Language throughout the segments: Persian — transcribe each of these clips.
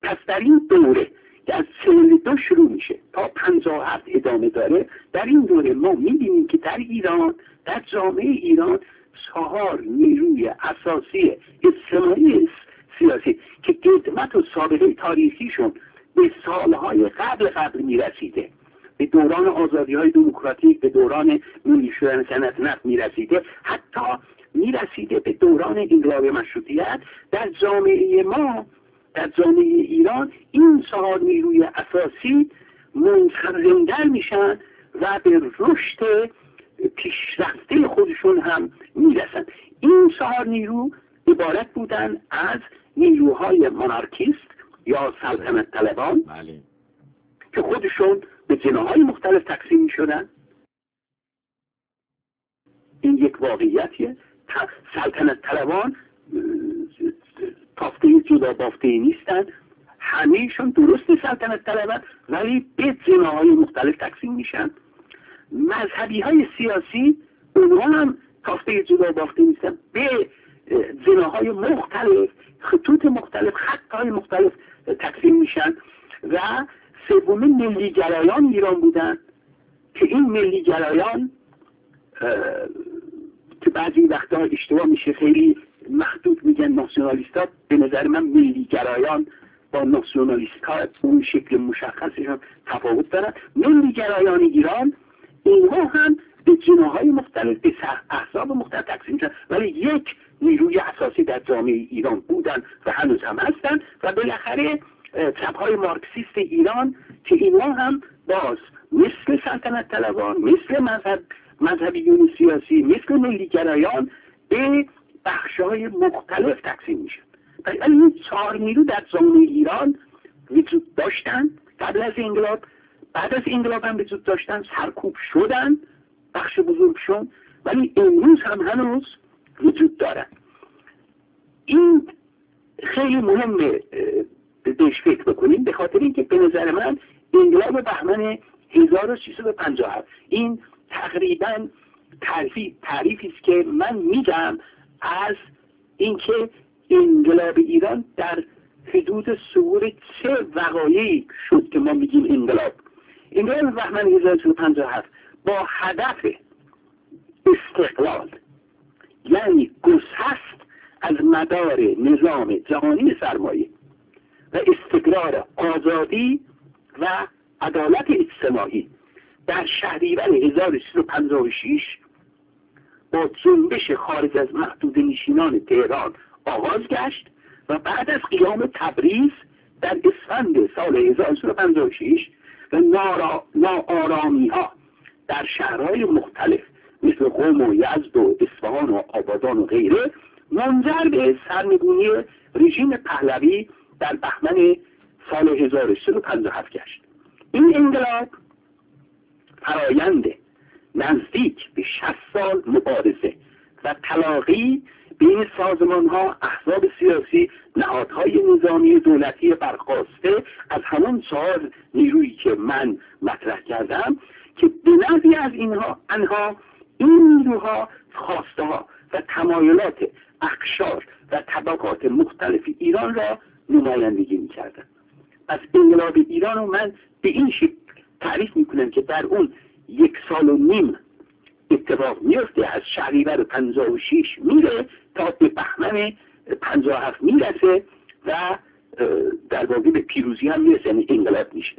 پس در این دوره که از 42 شروع میشه تا 57 ادامه داره، در این دوره ما میبینیم که در ایران، در جامعه ایران 4 نیروی اساسی اجتماعی سیاسی که قدمت و سابقه تاریخیشون به سالهای قبل میرسیده، به دوران آزادی‌های دموکراتیک، به دوران ملی شدن صنعت نفت میرسیده، حتی میرسیده به دوران انقلاب مشروطیت. در جامعه ما، در جامعه ایران، این 4 نیروی اساسی منسجم‌تر میشن و به رشد پیشرفته خودشون هم میرسن. این 4 نیرو عبارت بودن از نیروهای مونارکیست یا سلطنت طلبان که خودشون به جناح‌های مختلف تقسیم می‌شدن. این یک واقعیتیه. سلطنت طلبان تافته جدا بافته نیستن، همه‌شون درست سلطنت طلبن ولی به جناح‌های مختلف تقسیم میشن. مذهبی‌های سیاسی اونها هم تافته جدا بافته نیستن، به جناح‌های مختلف، خطوط مختلف، خط‌های مختلف تقسیم میشن. و سومین ملی‌گرایان ایران بودن که این ملی‌گرایان که بعضی وقتا اشتباه میشه، خیلی محدود میگن ناسیونالیست‌ها، به نظر من ملی‌گرایان با ناسیونالیست‌ها اون شکل مشخصشون تفاوت دارن. ملی‌گرایان ایران اینها هم به جناح‌های مختلف، به احزاب مختلف تقسیم میشن ولی یک نیروی اساسی در جامعه ایران بودن و هنوز هم هستن. و بالاخره چپ‌های مارکسیست ایران که اینها هم باز مثل سلطنت طلبان، مثل مذهبیون سیاسی، مثل ملی‌گرایان به بخش‌های مختلف تقسیم میشن. ولی این 4 نیرو در جامعه ایران وجود داشتن قبل از انقلاب، بعد از انقلاب هم وجود داشتن، سرکوب شدن بخش بزرگشون، ولی امروز هم هنوز وجود دارن. این خیلی مهمه بهش فکر بکنیم، به خاطر اینکه به نظر من انقلاب بهمن 1357 این تقریبا تعریفی است که من میگم از اینکه انقلاب ایران در حدود ظهور چه وقایعی شد که ما میگیم انقلاب. انقلاب بهمن 1357 با هدف استقلال، یعنی گسست از مدار نظام جهانی سرمایه و استقرار آزادی و عدالت اجتماعی در شهریور 1356 با جنبش خارج از محدوده نشینان تهران آغاز گشت و بعد از قیام تبریز در اسفند سال 1356 و ناآرامی ها در شهرهای مختلف مثل قم و یزد و اصفهان و آبادان و غیره منجر به سرنگونی رژیم پهلوی در بهمن سال 1357 گشت. این انقلاب فرایند نزدیک به 60 سال مبارزه و تلاقی بین سازمان‌ها، احزاب سیاسی، نهادهای نظامی دولتی برخواسته از همون 4 نیرویی که من مطرح کردم که به نظری از آنها این نیروها خواسته‌ها و تمایلات اقشار و طبقات مختلف ایران را نمایندگی می‌کردند. پس انقلاب ایران رو من به این شکل تعریف می‌کنم که در اون 1.5 سال اتفاق میفته، از شهریور 56 میره تا به بهمن 57 میرسه و در واقع به پیروزی هم میرسه، یعنی انقلاب میشه.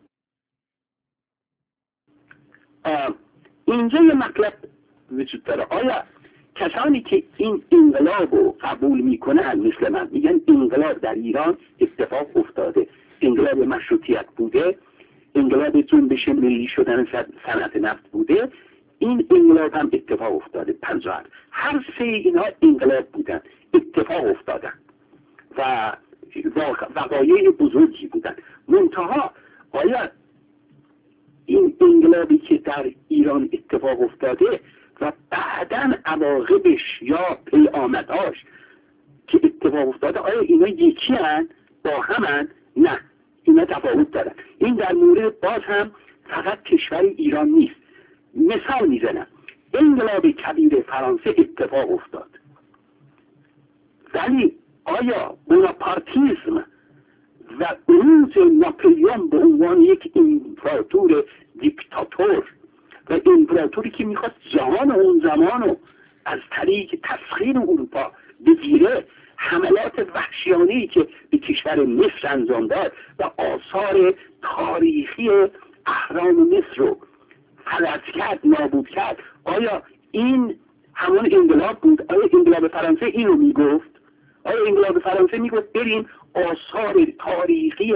اینجا یه مطلب وجود داره. آیا کسانی که این انقلاب رو قبول میکنن مثل من میگن انقلاب در ایران اتفاق افتاده، انقلاب مشروطیت بوده، انقلاب جنبش ملی شدن صنعت نفت بوده، این انقلاب هم اتفاق افتاده 57. هر سه اینها انقلاب بودن، اتفاق افتادن و وقایع بزرگی بودن. منتها آیا این انقلابی که در ایران اتفاق افتاده و بعداً عواقبش یا پیامدهاش که اتفاق افتاده آیا اینا یکی هن؟ با همن؟ نه، اینا تفاوت دارن. این در مورد باز هم فقط کشور ایران نیست. مثال میزنم، انقلاب کبیر فرانسه اتفاق افتاد ولی آیا بوناپارتیسم و عروج ناپلیون به عنوان یک امپراتور دیکتاتور و امپراتوری که میخواست جهان اون زمانو از طریق تسخیر اروپا بگیره، حملات وحشیانه‌ای که به کشور مصر انجام داد و آثار تاریخی اهرام مصر رو فلج کرد، نابود کرد، آیا این همون انقلاب بود؟ آیا انقلاب فرانسه اینو میگفت؟ آیا انقلاب فرانسه میگفت بریم آثار تاریخی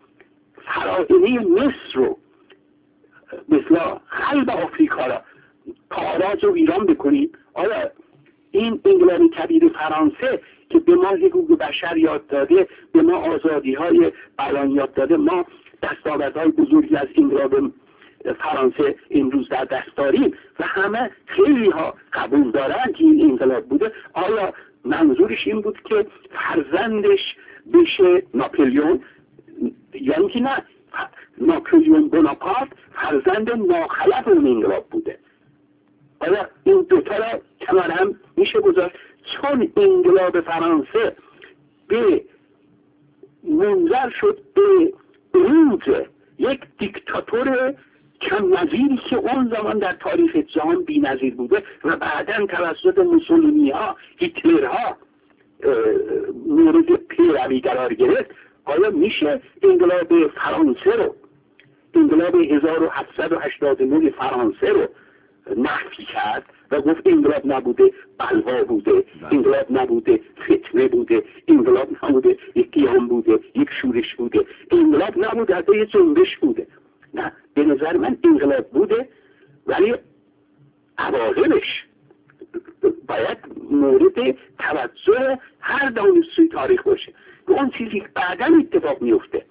فراعنه مصر رو مثلا قلب آفریقا را تاراج و ویران بکنیم؟ آیا این انقلاب کبیر فرانسه که به ما حقوق بشر یاد داده، به ما آزادی های بیان یاد داده، ما دستاوردهای بزرگی از انقلاب فرانسه امروز در دست داریم و همه خیلی ها قبول دارن که این انقلاب بوده، آیا منظورش این بود که فرزندش بشه ناپلیون؟ یعنی که نه، ناپلیون بوناپارت فرزند ناخلف اون انقلاب بوده. آیا این دوتا را کنار هم میشه گذاشت؟ چون انقلاب فرانسه به منجر شد به عروج یک دیکتاتور کم نظیری که اون زمان در تاریخ جهان بی نظیر بوده و بعداً توسط موسولینی ها، هیتلر ها مورد پیروی قرار گرفت. آیا میشه انقلاب فرانسه رو، انقلاب 1789 فرانسه رو نفی کرد و گفت انقلاب نبوده، بلوا بوده، انقلاب نبوده، فتنه بوده، انقلاب نبوده، یک قیام بوده، یک شورش بوده، انقلاب نبوده، حتی یک جنبش بوده؟ نه، به نظر من انقلاب بوده، ولی عواقبش باید مورد توجه هر دانشجوی تاریخ باشه. به اون چیزی که بعداً اتفاق میفته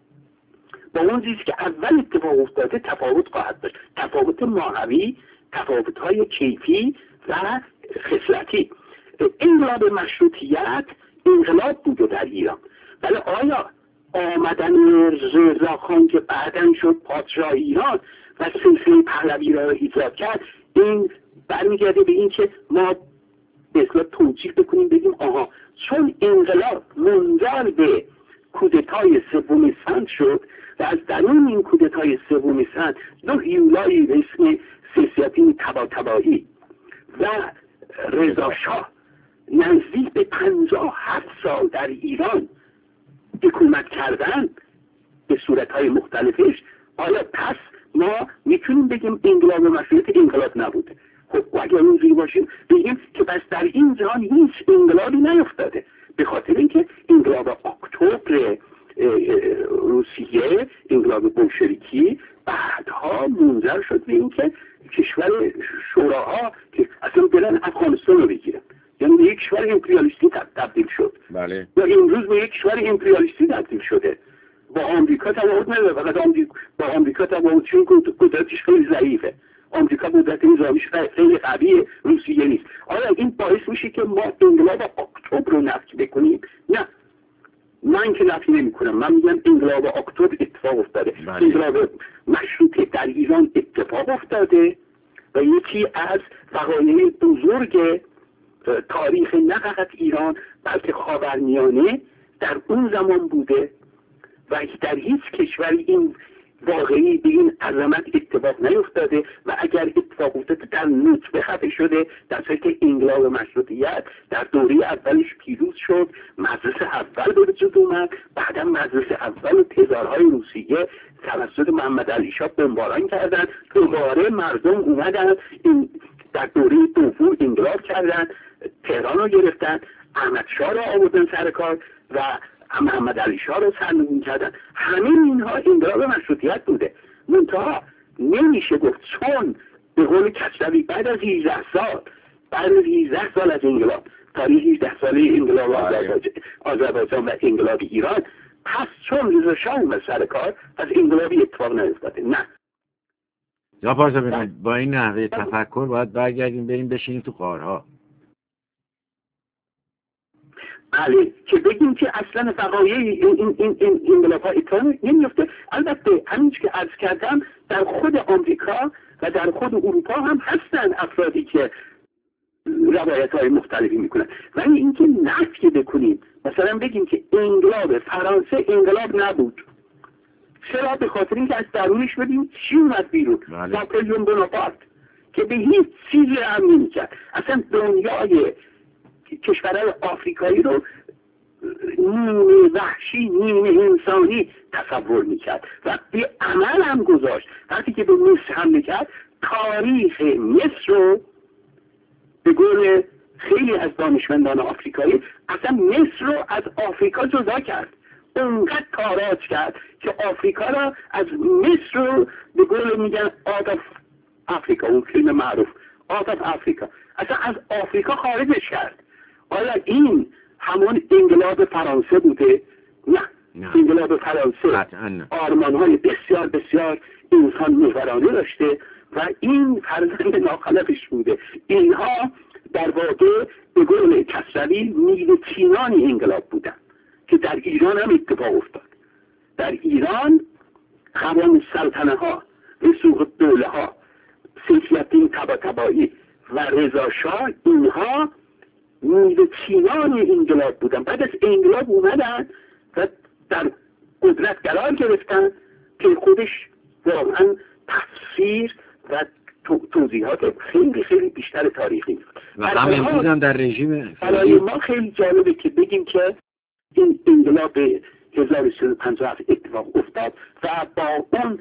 با اون چیزی که اول اتفاق افتاده تفاوت خواهد داشت، تفاوت ماهوی، تفاوت‌های کیفی و خصلتی. انقلاب مشروطیت انقلاب بوده در ایران، ولی آیا آمدن رضاخان که بعداً شد پادشاه ایران و سلسله پهلوی را ایجاد کرد، این برمیگرده به این که ما به اصطلاح توجیه بکنیم، بگیم آها چون انقلاب منجر به کودتای سوم سند شد و از درون این کودتای سوم سند دو هیولایی به اسم سیاسیون طباطبایی و رضا شاه نزدیک به 57 سال در ایران حکومت کردن به صورتهای مختلفش، آیا پس ما میتونیم بگیم انقلاب مشروطیت انقلاب نبوده؟ خب اگر اونجوری باشیم بگیم که پس در این جهان هیچ انقلابی نیفتاده، به خاطر اینکه انقلاب اکتبر روسیه، انقلاب بولشویکی بعدها منجر شد به اینکه کشور شوراها که اصلا برن افغانستان رو بگیرن، یعنی به یک کشور امپریالیستی تبدیل شد. بله. یا امروز به یک کشور امپریالیستی تبدیل شده. با آمریکا تفاوت نداره، فقط با آمریکا تفاوت چون قدرتش خیلی ضعیفه. آمریکا قدرت نظامیش خیلی قویه، روسیه نیست. آیا این باعث میشه که ما انقلاب اکتبر رو نفی بکنیم؟ نه، من که نفی نمی کنم، من میگم انقلاب اکتبر اتفاق افتاده. انقلاب مشروطه در ایران اتفاق افتاده و یکی از وقایع بزرگ تاریخ نه فقط ایران بلکه خاورمیانه در اون زمان بوده و در هیچ کشوری این واقعی به این عظمت اتفاق نیفتاده و اگر اتفاق افتاده در نطفه خفه شده، در صورتی که انقلاب مشروطیت در دوره اولش پیروز شد، مجلس اول به وجود اومد، بعدا مجلس اول و تزارهای روسیه توسط محمد علی شاه بمباران کردن، دوباره مردم اومدن در دوره دوم انقلاب کردن، تهران رو گرفتن، احمد شاه رو آوردن سر کار و محمد علی شاه رو سرنگون کردن. همه اینها انقلاب مشروطیت بوده. منتها نمیشه گفت چون به قول کسروی بعد از 18 سال از انقلاب، تاریخ 18 ساله انقلاب آذربایجان و انقلاب ایران، پس چون رضا شاه اومد سر کار از انقلابی اتفاق نیفتاده. نه. یا پارسا با این نحوه تفکر باید برگردیم بریم بشینیم تو غارها. بله، که بگیم که اصلا وقایع این انقلاب ها اتفاق نمیفته. البته همینش که عرض کردم در خود آمریکا و در خود اروپا هم هستن افرادی که روایت های مختلفی میکنن، ولی اینکه نفی بکنیم مثلا بگیم که انقلاب فرانسه انقلاب نبود. چرا؟ به خاطر اینکه از درونش ببینیم چی اومد بیرون. ناپلئون بوناپارت که به هیچ چیزی هم نمی‌کرد. اصلا دنیای کشورهای آفریقایی رو نیمه وحشی نیمه انسانی تصور میکرد و به عمل هم گذاشت. وقتی که به مصر حمله کرد، تاریخ مصر رو به قول خیلی از دانشمندان آفریقایی اصلا مصر رو از آفریقا جدا کرد. اونقدر تاراج کرد که آفریقا را از مصر رو به قول میگن out of Africa، اون فیلم معروف out of Africa، اصلا از آفریقا خارجش کرد. آیا این همون انقلاب فرانسه بوده؟ نه. انقلاب فرانسه آرمان‌های بسیار بسیار انسان محورانه داشته و این فرزند ناخلقش بوده. اینها در واقع به قول کسروی نیل چینانی انقلاب بودن که در ایران هم اتفاق افتاد. در ایران قوام سلطنه ها، رسوق دوله ها، سیفی‌الدین طباطبایی و رضا شاه، اینها نیل چینانی انقلاب بودن. بعد از انقلاب اومدن و در قدرت قرار گرفتن که خودش واقعا تفسیر و توضیحات خیلی خیلی بیشتر تاریخی و هم امروز هم در رژیم برای ما خیلی جالبه که بگیم که این انقلاب 1357 اتفاق افتاد و با اون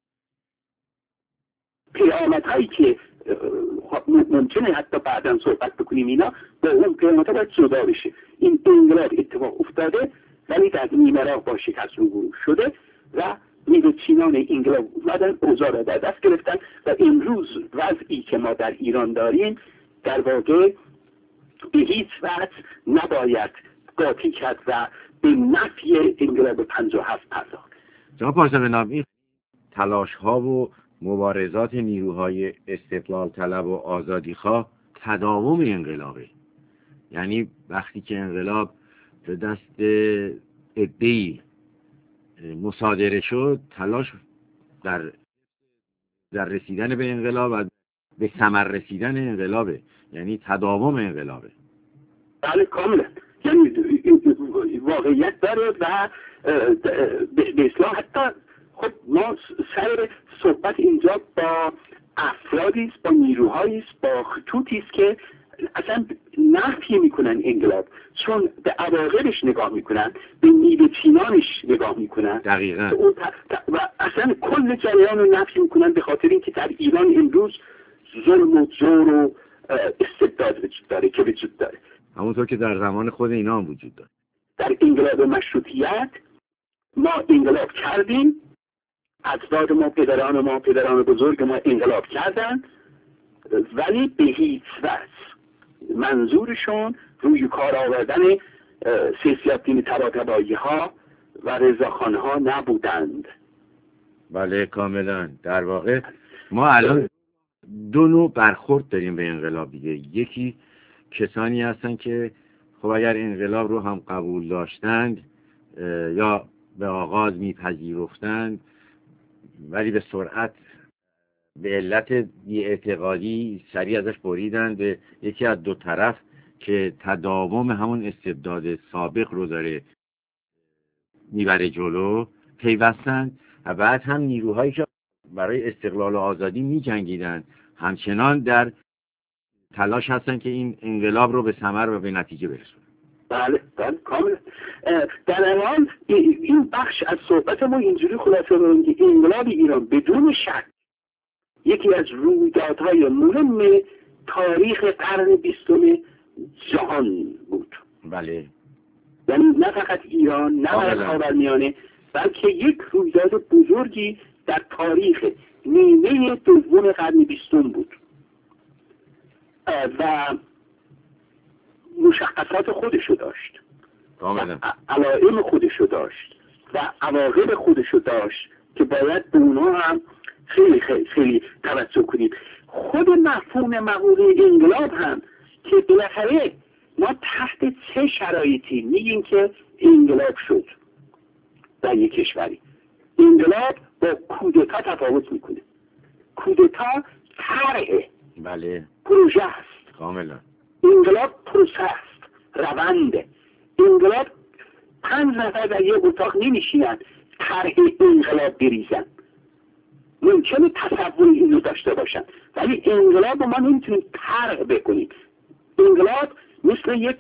پیامت هایی که ممکنه حتی بعداً صحبت بکنیم، اینا با اون پیامت ها باید جدا بشه. این انقلاب اتفاق افتاده ولی در نیمه راه با شکست روبرو شده و نیل چینان انقلاب اومدن، اوضاع را در دست گرفتن و امروز وضعی که ما در ایران داریم در واقع به هیچ وجه نباید قاطی کرد و به نفی انقلاب 57 پرداخت. جناب پارسا بنام، این تلاش ها و مبارزات نیروهای استقلال طلب و آزادیخواه تداوم انقلابه. یعنی وقتی که انقلاب به دست عده‌ای مصادره شد، تلاش در رسیدن به انقلاب و به ثمر رسیدن انقلابه، یعنی تداوم انقلابه. بله کاملا، یعنی واقعیت داره و به اصلاح حتی خب ما سر صحبت اینجا با افرادی است، با نیروهایی است، با خطوطی است که اصلا نفی میکنن انقلاب، چون به عواقبش نگاه میکنن، به نیل چینانش نگاه میکنن دقیقاً و اصلا کل جریان رو نفی میکنن، به خاطر اینکه در ایران امروز ظلم و جور و استبداد وجود داره که وجود داره، همونطور که در زمان خود اینا هم وجود داره. در انقلاب مشروطیت ما انقلاب کردیم، اجداد ما، پدران بزرگ ما انقلاب کردن، ولی به هیچ وجه منظورشون روی کار آوردن سیفی‌الدین طباطبایی ها و رضاخان ها نبودند. بله کاملا. در واقع ما الان دو نوع برخورد داریم به انقلاب دیگه. یکی کسانی هستن که خب اگر انقلاب رو هم قبول داشتند یا به آغاز میپذیرفتند، ولی به سرعت به علت بی‌اعتقادی سریع ازش بریدن به یکی از دو طرف که تداوم همون استبداد سابق رو داره میبره جلو، پیوستن. و بعد هم نیروهایی که برای استقلال و آزادی میجنگیدن همچنان در تلاش هستن که این انقلاب رو به ثمر و به نتیجه برسونن. بله کاملا. در الان این بخش از صحبت ما اینجوری خلاصه بریم که انقلاب ایران بدون شک یکی از رویدادهای مهم تاریخ قرن 20 جهان بود. بله. یعنی نه فقط ایران، نه فقط خاورمیانه، بلکه یک رویداد بزرگی در تاریخ نیمه دوم قرن 20 بود و مشخصات خودشو داشت، علائم خودشو داشت و عواقب خودشو داشت که باید به اونها هم خیلی خیلی خیلی توجه کنید. خود مفهوم مقوله انقلاب هم که بالاخره ما تحت چه شرایطی میگیم که انقلاب شد در یک کشوری. انقلاب با کودتا تفاوت میکنه. کودتا طرحه، بله، پروژه است. کاملا. انقلاب پروسه است، رونده. انقلاب 5 نفر در یک اتاق نمیشینن طرح انقلاب بریزن. ممکنه تصور اینو داشته باشن، ولی انقلاب رو ما نمیتونیم طرح بکنیم. انقلاب مثل یک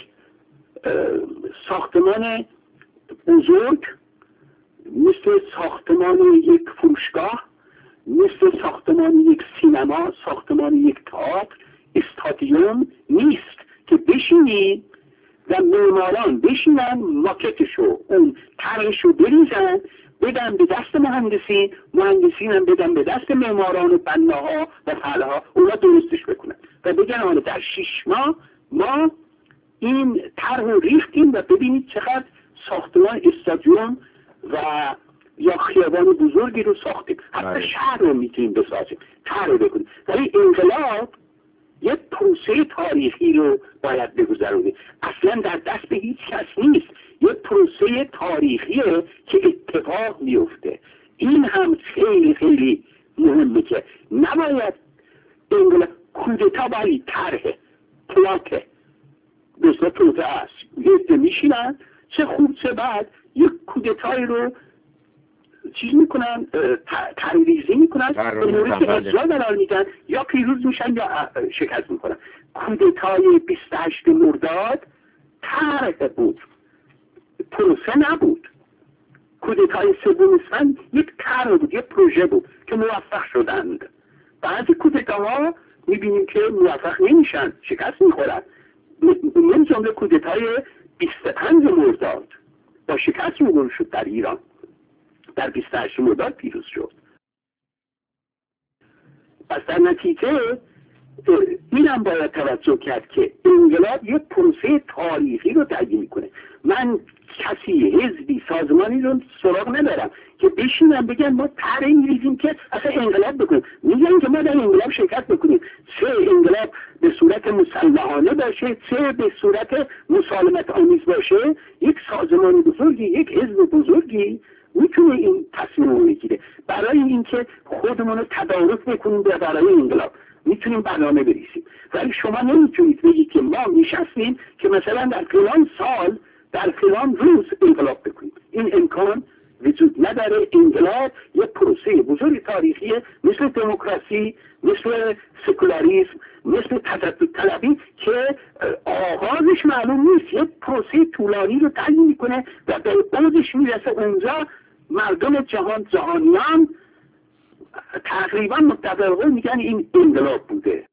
ساختمان بزرگ، مثل ساختمان یک فروشگاه، مثل ساختمان یک سینما، ساختمان یک تئاتر، استادیوم نیست که بشینی و معماران بشینن ماکتشو، اون طرحشو بریزن بدن به دست مهندسین هم بدن به دست معماران و بناها و فعلها، اونا درستش بکنن و بگن آنه در 6 ماه ما این طرح رو ریختیم و ببینید چقدر ساختمان استادیوم و یا خیابان بزرگی رو ساختیم، حتی شهر رو میتونیم بسازیم، طرح رو بکنیم. ولی انقلاب یک پروسه تاریخی رو باید بگذرونیم، اصلا در دست به هیچ کس نیست، یک پروسه تاریخیه که اتفاق میفته. این هم خیلی خیلی مهمه که نباید انقلاب کودتا باید طرح پلاته مثل پروته است، یه میشینن چه خوب چه بد یک کودتایی رو چیز میکنن، تریزی میکنن، به نوعی که اجرا قرار میدن، یا پیروز میشن یا شکست میکنن. کودتای 28 مرداد طرح بود، پروسه نبود. کودتای 3 اسفند یک طرح بود، یک پروژه بود که موفق شدند. بعضی کودتاها میبینیم که موفق نمیشن، شکست میخورن. من جمله کودتای 25 مرداد با شکست روبرو شد در ایران، در 28 مرداد پیروز شد. پس در نتیجه اینم باید توجه کرد که انقلاب یک پروسه تاریخی رو تعیین میکنه. من کسی، حزبی، سازمانی رو سراغ ندارم که بشینن بگن ما طرح می‌ریزیم که اصلا انقلاب بکنیم. میگن که ما در انقلاب شرکت بکنیم، چه انقلاب به صورت مسلحانه باشه، چه به صورت مسالمت آمیز باشه. یک سازمان بزرگی، یک حزب بزرگی میتونه این تصمیم رو بگیره. برای اینکه خودمون رو تدارک بکنیم برای انقلاب میتونیم برنامه بریزیم، ولی شما نمیتونید بگید که ما میشستیم که مثلا در فلان سال در فلان روز انقلاب بکنیم. این امکان وجود نداره. انقلاب یک پروسه بزرگ تاریخیه، مثل دموکراسی، مثل سکولاریسم، مثل تجدد طلبی که آغازش معلوم نیست، یک پروسه طولانی رو تعیین میکنه و به اوجش میرسه. اونجا مردم جهانیان تقریبا متفقه میگن این انقلاب بوده.